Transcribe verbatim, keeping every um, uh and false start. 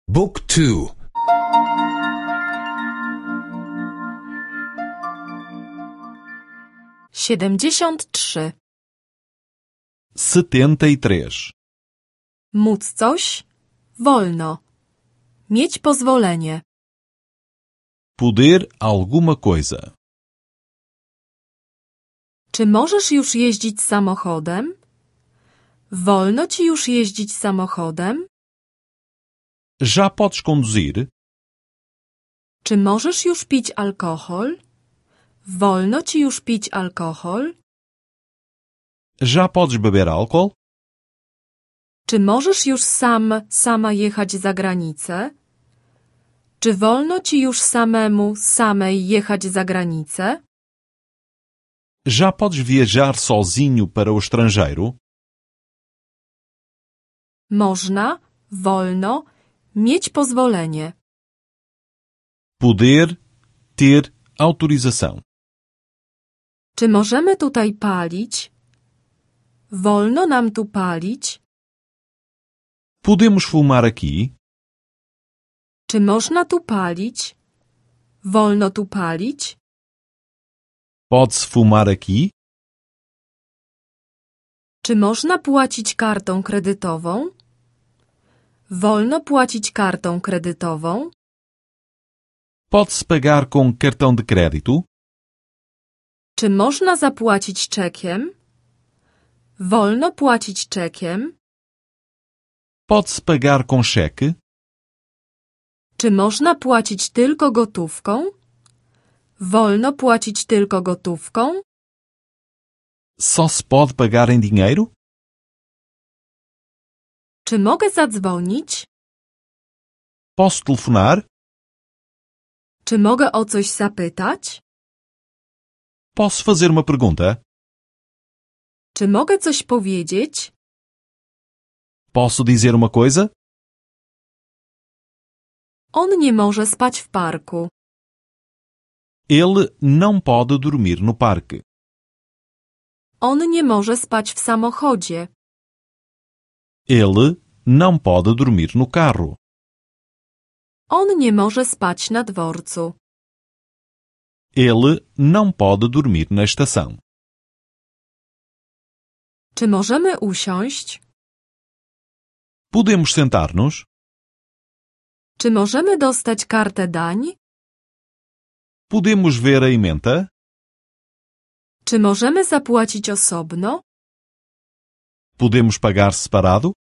Book two. siedemdziesiąt trzy. setenta e três. Móc coś? Wolno. Mieć pozwolenie. Poder alguma coisa. Czy możesz już jeździć samochodem? Wolno ci już jeździć samochodem? Já podes conduzir? Czy możesz już pić alkohol? Wolno ci już pić alkohol? Já podes beber álcool? Czy możesz już sam, sama jechać za granicę? Czy wolno ci już samemu, samej jechać za granicę? Já podes viajar sozinho para o estrangeiro? Można, wolno, mieć pozwolenie. Poder ter autorização. Czy możemy tutaj palić? Wolno nam tu palić? Podemos fumar aqui? Czy można tu palić? Wolno tu palić? Pode-se fumar aqui? Czy można płacić kartą kredytową? Wolno płacić kartą kredytową? Pode-se pagar com cartão de crédito? Czy można zapłacić czekiem? Wolno płacić czekiem? Pode-se pagar com cheque? Czy można płacić tylko gotówką? Wolno płacić tylko gotówką? Só se pode pagar em dinheiro? Czy mogę zadzwonić? Posso telefonar? Czy mogę o coś zapytać? Posso fazer uma pergunta? Czy mogę coś powiedzieć? Posso dizer uma coisa? On nie może spać w parku. Ele não pode dormir no parque. On nie może spać w samochodzie. Ele não pode dormir no carro. On nie może spać na dworcu. Ele não pode dormir na estação. Czy możemy usiąść? Podemos sentar-nos? Czy możemy dostać kartę dań? Podemos ver a ementa? Czy możemy zapłacić osobno? Podemos pagar separado?